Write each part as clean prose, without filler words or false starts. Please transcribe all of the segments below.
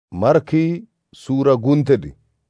Marki sura guntedi.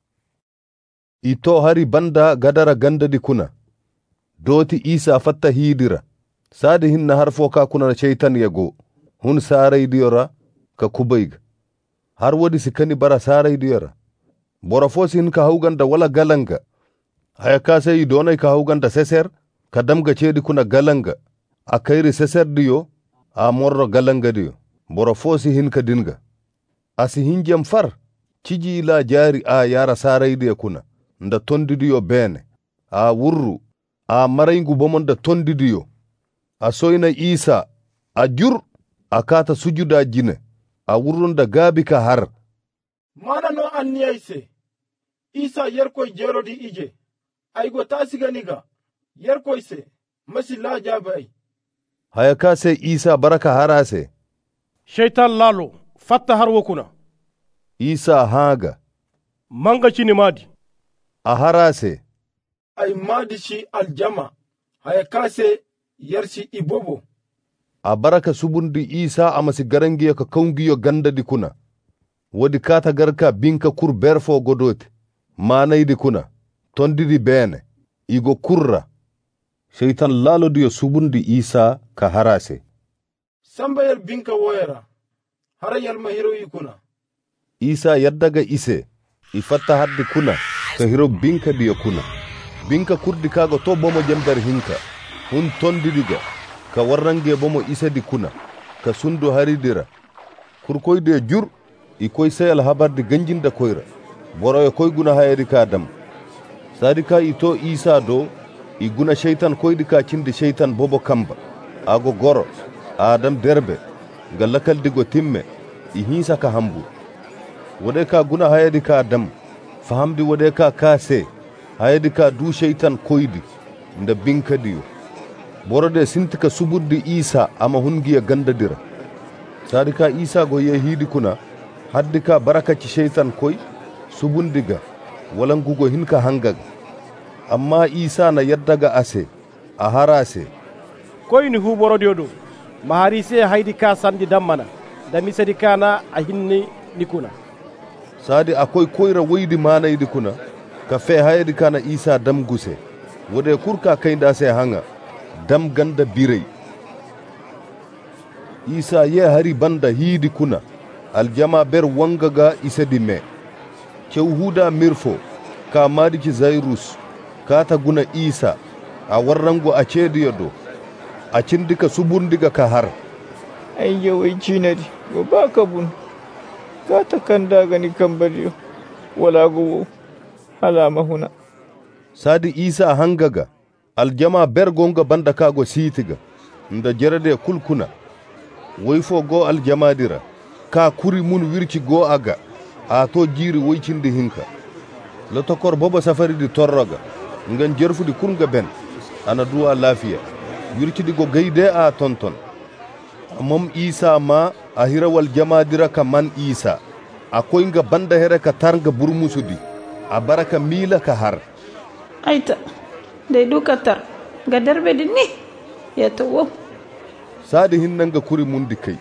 Ito hari banda gadara gandadi kuna. Doti Isa fatta hidira. Sadi hinna harfo ka kuna shaitan yago. Hun sarai diyora ka kubayga. Har wadi sikani bara sarai diyora. Borafosi hin ka hauganda wala galanga. Haya kase idonai ka hauganda seser. Kadamga chedi kuna galanga. Akairi seser diyo. A morro galanga diyo. Borafosi hin ka dinga. Asi hinjam far. Chiji ila jari a yara sarai diya kuna. Nda tondidiyo bene. A wurru. A maraingu bomonda tondidiyo. A soina Isa. A jur. A kata sujuda jine. A wurrunda gabi ka har. Mana no anniya ise. Isa yerkoy jerodi ije. Aigo tasiganiga. Yerkoy se. Masi la jabai. Haya kase Isa baraka harase. Shaitan lalo. Fatta har wakuna. Isa haga. Manga chini madi. A harase. Ay madi shi aljama. Haya kase yarshi ibobo. A baraka subundi Isa amasi garangiya ka kaungiyo ganda di kuna. Wadi kata garka binka kur berfo godote. Manai di kuna. Tondidi bene. Igo kurra. Shaitan lalo diyo subundi Isa ka harase. Sambayar binka woyera. Harayal mahiro ikuna. Isa yaddaga ise. Ifatta haddi kuna. Ka hiro binka diyo kuna. Binka kurdi kago to bomo jemdar hinka. Hun tondidiga. Ka warrange bomo isa di kuna. Ka sundu haridira. Kurkoy de jur. Ikoy sayal habar di ganjinda koyra. Boroyo koy guna hayadi ka dam. Sadika ito Isa do. Iguna shaitan koy di ka chindi shaitan bobo kamba. Ago goro. Adam derbe. Galakal digo timme. Ihisa ka hambu. Wade ka guna hayadi ka dam. Fahamdi wade ka kase. Hayadi ka du shaitan koydi. Nda binka diyo. Borode sintika subuddi Isa ama hungiya gandadira. Sadika Isa go ye hidi kuna. Haddika barakaci shaitan koy. Subundiga. Walangugo hinka hangag. Amma Isa na yaddaga ase. A harase. Koy ni hu boro diodo. Mahari se haidi ka sandi dammana. Da misadi kana a hinni nikuna. Sadi akoy koyra waydi mana yidi kuna. Ka fe haydi kana Isa dam guse. Wode kurka kainda se hanga. Dam ganda birey. Isa ye hari banda hidi kuna. Aljama ber wangaga isedi me. Huda mirfo. Ka madiki Zairus. Kata guna Isa. A warrango a cediyodo. A cindika subundiga ka har. Ai yawai cinadi. Go baka bun. Kata kanda gani kambariyo. Wala go alama huna. Sadi Isa hangaga. Aljama bergonga banda kago sitiga. Nda jerade kulkuna. Woifo go aljama dira. Ka kuri mun wirci go aga. A to jiri woicindi hinka. Lotokor bobo safari di torroga. Ngan jerfu di kunga ben. Ana duwa lafiya. Wirci di go gaide a tonton. Mom Isa ma ahira wal jama dira ka man Isa. Akoy nga banda here ka targa burmusudi. A baraka mila ka har. Aita. Dai dukatar ga darbe dinni ya tawo. Sadi hinnanga kuri mundi kai.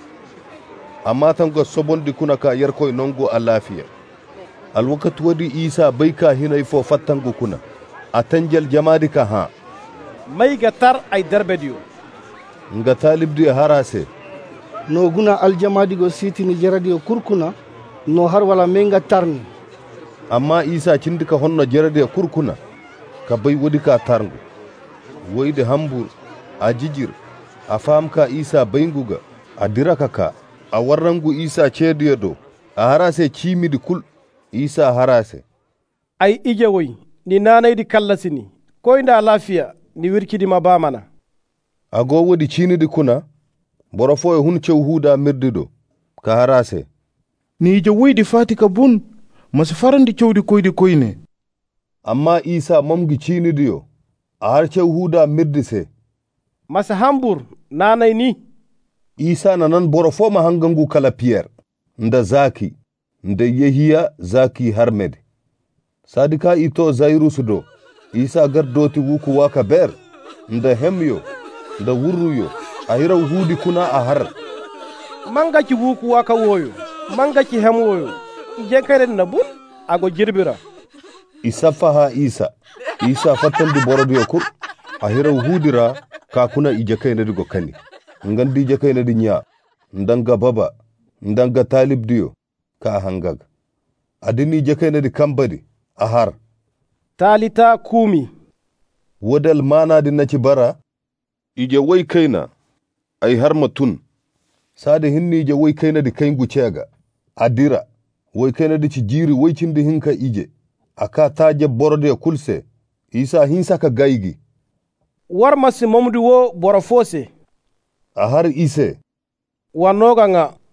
Amma tanga sobondi kuna ka yarkoy nongo a lafiya. Alwakat wadi Isa bai ka hinay fo fattango kuna. Atanjal jamadi ka ha. Mai gatar ay darbe diyo. Nga talib di harase. No guna aljamadi go siti ni jaradiyo kurkuna. No har wala menga tarni. Amma Isa cindika honno jaradiyo kurkuna. Ka bai wadi ka tarngu. Woyde hambur. A jijir. A famka Isa bainguga. A diraka ka. A warrangu Isa cediyo do. A harase cimidi kul. Isa harase. Ai ije woy. Ni nanay di kallasini. Koy nda lafiya. Ni wirkidi ma bamana. Ago wodi cinidi kuna. Borofo e hun huda mirdido. Ka harase. Ni ije woydi fatika bun. Masu farandi cewdi koydi koyne. Amma Isa mamgi cinidiyo. A har huda mirdise. Masa hambur nanay ni. Isa nanan borofo ma hangangu kala Pierre. Nda Zaki. Nda Yehiya Zaki Harmed. Sadika ito Zairus do. Isa gardoti wuku waka ber. Nda hemyo. Nda wurruyo. Ahira hudi kuna a har. Manga ki wuku waka woyo. Manga ki hem woyo. ije kayne na bun ago jirbira isa faha isa fattandi borodiyo kur a hira hudira ka kuna ije kayne digo kani ngandi ije kayne di nya ndanga baba ndanga talib diyo ka hangag adini ije kayne di kambadi ahar talita kumi wadal mana di naci bara ije wai kaina ai har matun sade hinni ije wai kaina di kaingu cega adira wai kaina di ci jiri wai cindi hinka ije aka taje borode kulse isa hinsa ka gaigi war masi mamdu wo boro fose a har ise wanoga nga